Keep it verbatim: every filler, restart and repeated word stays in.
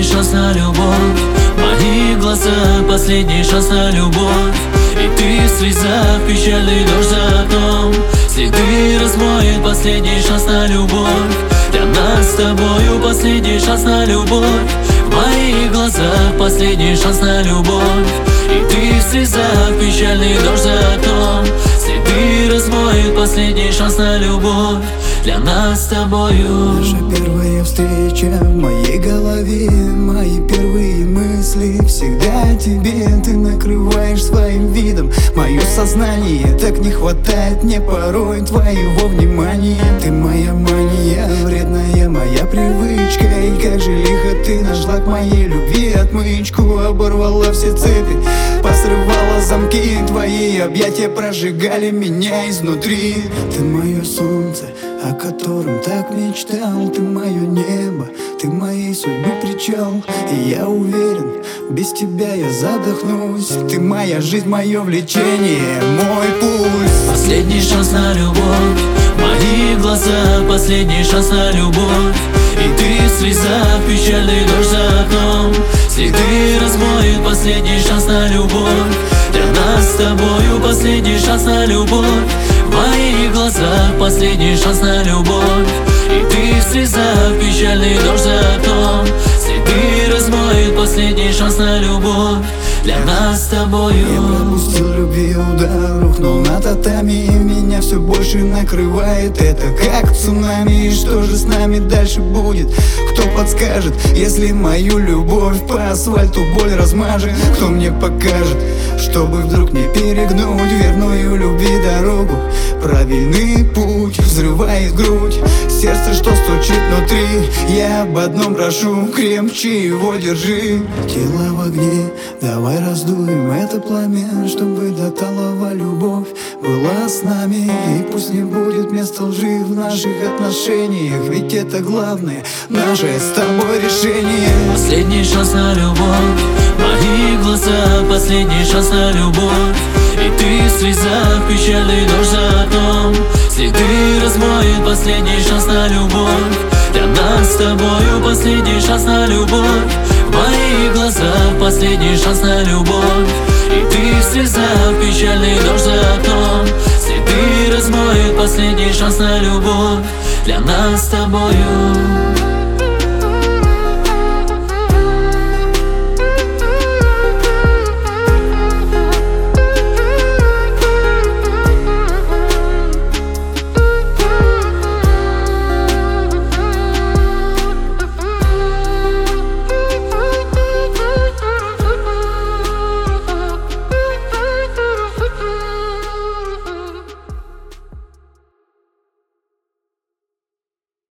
шанс на любовь. Мои глаза, последний шанс на любовь. И ты в слезах, печальный дождь за окном. Следы размоет, последний шанс на любовь. Для нас с тобою последний шанс на любовь. В моих глазах последний шанс на любовь. И ты в слезах, печальный дождь за окном. Следы размоет, последний шанс на любовь. Для нас с тобою. Наша первая встреча в моей голове, мои первые мысли всегда о тебе. Ты накрываешь своим видом мое сознание. Так не хватает мне порой твоего внимания. Ты моя мания, вредная моя привычка. И как же лихо ты нашла к моей любви отмычку. Оборвала все цепи, посрывала замки. Твои объятия прожигали меня изнутри. Ты мое солнце, о котором так мечтал. Ты мое небо, ты моей судьбы причал. И я уверен, без тебя я задохнусь. Ты моя жизнь, мое влечение, мой пульс. Последний шанс на любовь. Мои глаза, последний шанс на любовь. И ты в слезах, печальный дождь за окном. Следы размоет, последний шанс на любовь. Для нас с тобою последний шанс на любовь. В моих глазах последний шанс на любовь. И ты в слезах, печальный дождь за окном. Следы размоет, последний шанс на любовь. Для нас с тобою. Я пропустил любви удар, рухнул на татами. Меня все больше накрывает это как цунами. И что же с нами дальше будет? Кто подскажет, если мою любовь по асфальту боль размажет? Кто мне покажет, чтобы вдруг не перегнуть верную любви дорогу? Правильный путь взрывает грудь, сердце, что стучит внутри. Я об одном прошу, крепче его держи. Тело в огне, давай раздуем это пламя, чтобы до талого любовь была с нами. И пусть не будет места лжи в наших отношениях, ведь это главное, наше с тобой решение. Последний шанс на любовь. Мои глаза, последний шанс на любовь. И ты в слезах, печальный дождь за окном. Следы размоет, последний шанс на любовь. Для нас с тобою последний шанс на любовь. В моих глазах последний шанс на любовь. И ты в слезах, печальный дождь за окном. Следы размоет, последний шанс на любовь. Для нас с тобою.